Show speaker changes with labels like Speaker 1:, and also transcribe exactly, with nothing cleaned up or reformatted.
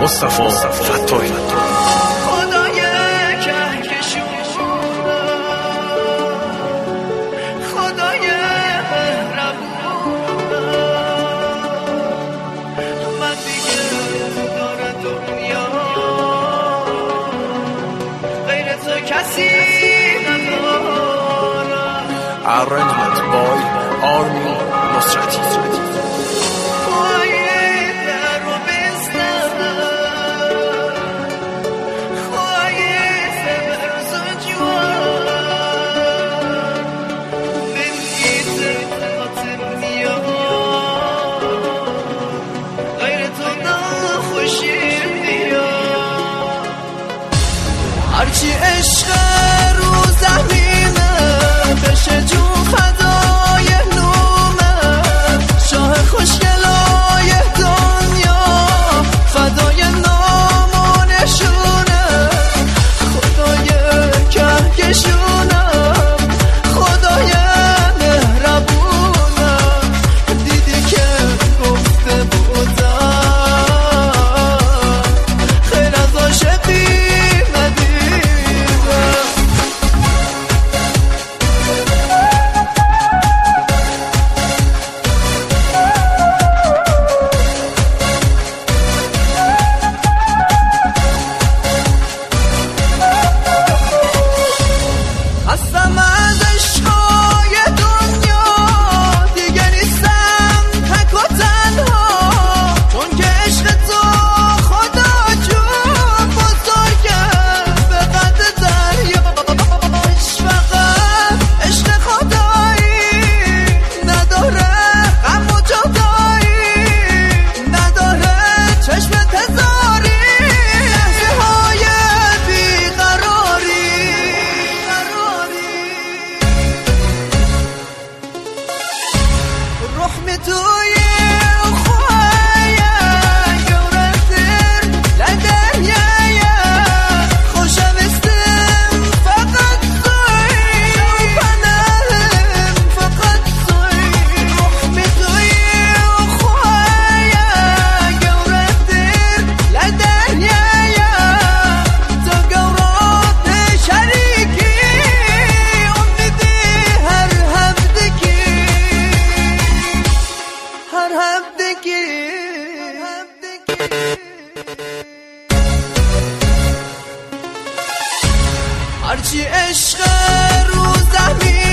Speaker 1: مصطفی فتاحی.
Speaker 2: خدای کهکشون، خدای مهربون، من دیگه دار دنیا غیر تو کسی ندارم.
Speaker 1: Arrangement by Army Nusrati.
Speaker 2: هرچی عشق رو زمینه بشه جون فدای نومه، شاه خوشگلای دنیا فدای نام و نشونه. خدای کهکشونم، خدای مهربونم، دیدی که گفته بودم خیر از عاشقی هرچی عشق رو زمین